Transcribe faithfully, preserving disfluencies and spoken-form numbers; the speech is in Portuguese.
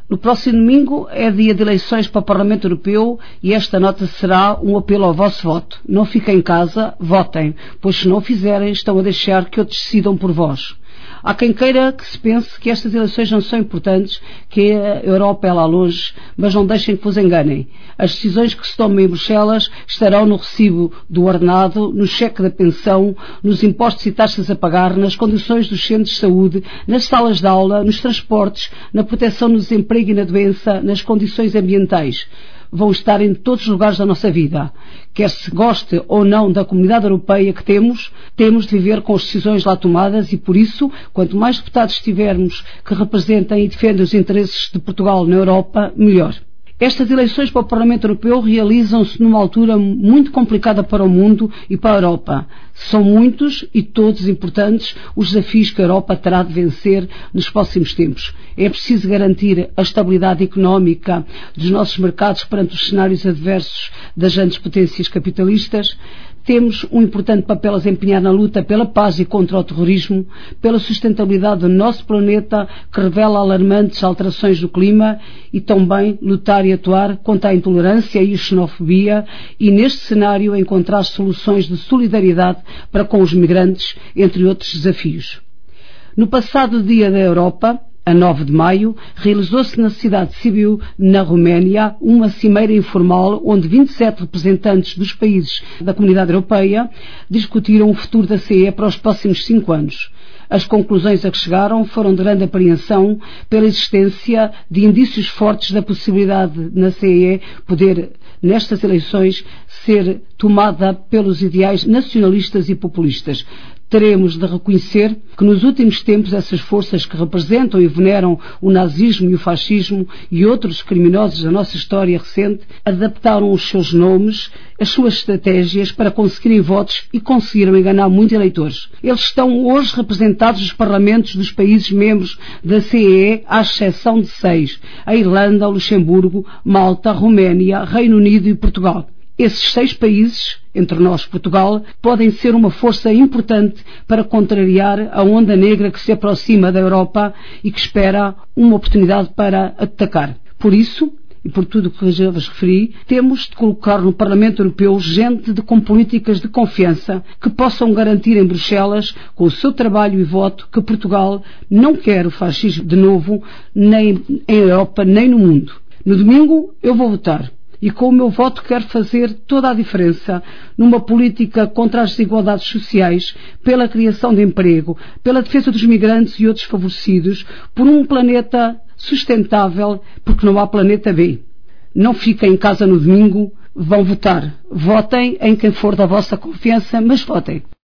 No próximo domingo é dia de eleições para o Parlamento Europeu e esta nota será um apelo ao vosso voto. Não fiquem em casa, votem, pois se não o fizerem estão a deixar que outros decidam por vós. Há quem queira que se pense que estas eleições não são importantes, que a Europa é lá longe, mas não deixem que vos enganem. As decisões que se tomam em Bruxelas estarão no recibo do ordenado, no cheque da pensão, nos impostos e taxas a pagar, nas condições dos centros de saúde, nas salas de aula, nos transportes, na proteção no desemprego e na doença, nas condições ambientais. Vão estar em todos os lugares da nossa vida. Quer se goste ou não da comunidade europeia que temos, temos de viver com as decisões lá tomadas e, por isso, quanto mais deputados tivermos que representem e defendem os interesses de Portugal na Europa, melhor. Estas eleições para o Parlamento Europeu realizam-se numa altura muito complicada para o mundo e para a Europa. São muitos e todos importantes os desafios que a Europa terá de vencer nos próximos tempos. É preciso garantir a estabilidade económica dos nossos mercados perante os cenários adversos das grandes potências capitalistas. Temos um importante papel a desempenhar na luta pela paz e contra o terrorismo, pela sustentabilidade do nosso planeta, que revela alarmantes alterações do clima, e também lutar e atuar contra a intolerância e a xenofobia e, neste cenário, encontrar soluções de solidariedade para com os migrantes, entre outros desafios. No passado Dia da Europa, a nove de maio, realizou-se na cidade de Sibiu, na Roménia, uma cimeira informal onde vinte e sete representantes dos países da Comunidade Europeia discutiram o futuro da C E para os próximos cinco anos. As conclusões a que chegaram foram de grande apreensão pela existência de indícios fortes da possibilidade na C E poder, nestas eleições, ser tomada pelos ideais nacionalistas e populistas. Teremos de reconhecer que nos últimos tempos essas forças que representam e veneram o nazismo e o fascismo e outros criminosos da nossa história recente adaptaram os seus nomes, as suas estratégias para conseguirem votos e conseguiram enganar muitos eleitores. Eles estão hoje representados nos parlamentos dos países membros da C E, à exceção de seis: a Irlanda, o Luxemburgo, Malta, Roménia, Reino Unido e Portugal. Esses seis países, entre nós Portugal, podem ser uma força importante para contrariar a onda negra que se aproxima da Europa e que espera uma oportunidade para atacar. Por isso, e por tudo o que já vos referi, temos de colocar no Parlamento Europeu gente de, com políticas de confiança que possam garantir em Bruxelas, com o seu trabalho e voto, que Portugal não quer o fascismo de novo, nem em Europa, nem no mundo. No domingo eu vou votar. E com o meu voto quero fazer toda a diferença numa política contra as desigualdades sociais, pela criação de emprego, pela defesa dos migrantes e outros favorecidos, por um planeta sustentável, porque não há planeta B. Não fiquem em casa no domingo, vão votar. Votem em quem for da vossa confiança, mas votem.